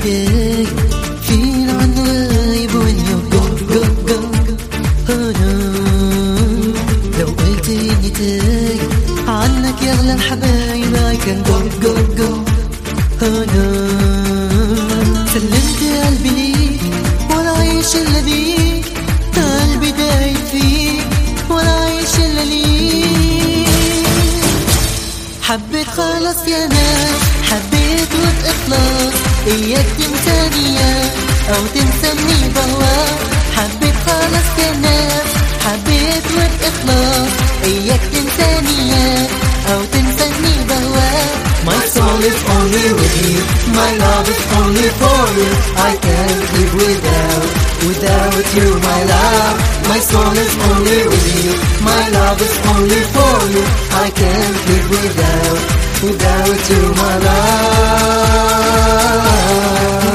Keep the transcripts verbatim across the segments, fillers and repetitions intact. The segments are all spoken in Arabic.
بداية فين عن غايب when you go go go أنا لو قلت إني تايه عنك يا أغلى الحبايب I can go go go أنا سلمت قلبي ليك ولا عايش إلا بيك قلبي دايب فيك ولا عايش إلا ليك حبيت خلاص يا ناس حبيت وبإخلاص إياك تنساني أو تنساني بهواك حبيت خلاص يا ناس حبيت وبإخلاص إياك تنساني أو تنساني بهواك My soul is only with you My love is only for you I can't live without Without you my love My soul is only with you My love is only for you I can't live without Without you my love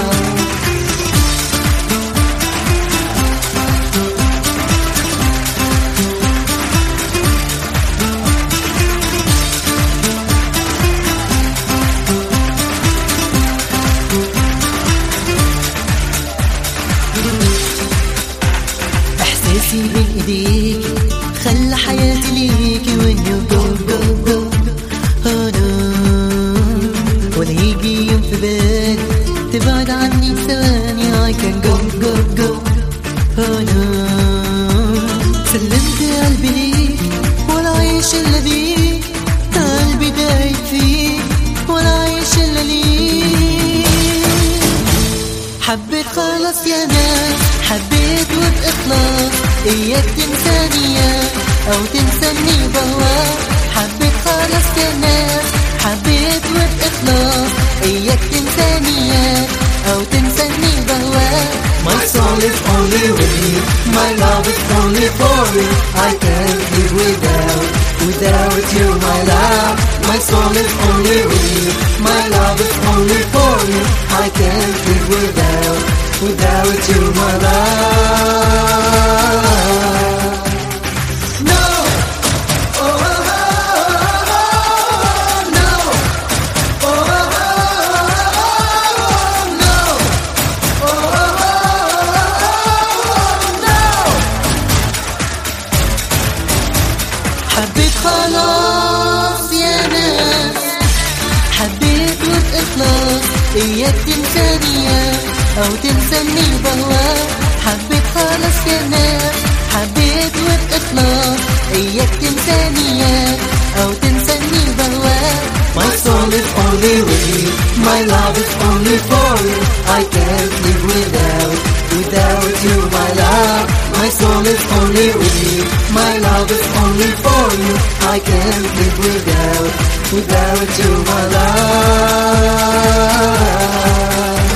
إحساسي بين إيديك خلى حياتي ليكي when you go go go أنا ولا يجي يوم في بالي تبعد عني ثواني I can go go go أنا سلمت قلبي ليك ولا عايش إلا بيك قلبي دايب فيك ولا عايش إلا ليك حبيت خلاص يا ناس حبيت وبإخلاص إياك تنساني أو تنساني بهواك حبيت خلاص يا ناس حبيت وبإخلاص إياك تنساني أو تنساني بهواك My soul is only with you My love is only for you I can't live without Without you my love My soul is only with you My love is only for you I can't live without Without you my love No oh, oh, oh, no oh, oh, no oh, no حبيت خلاص يا ناس حبيت وبإخلاص إياك تنساني أو تنساني بهواك حبيت خلاص يا ناس حبيت وبإخلاص إياك تنساني أو تنساني بهواك My soul is only with you My love is only for you I can't live without Without you my love My soul is only with you My love is only for you I can't live without Without you my love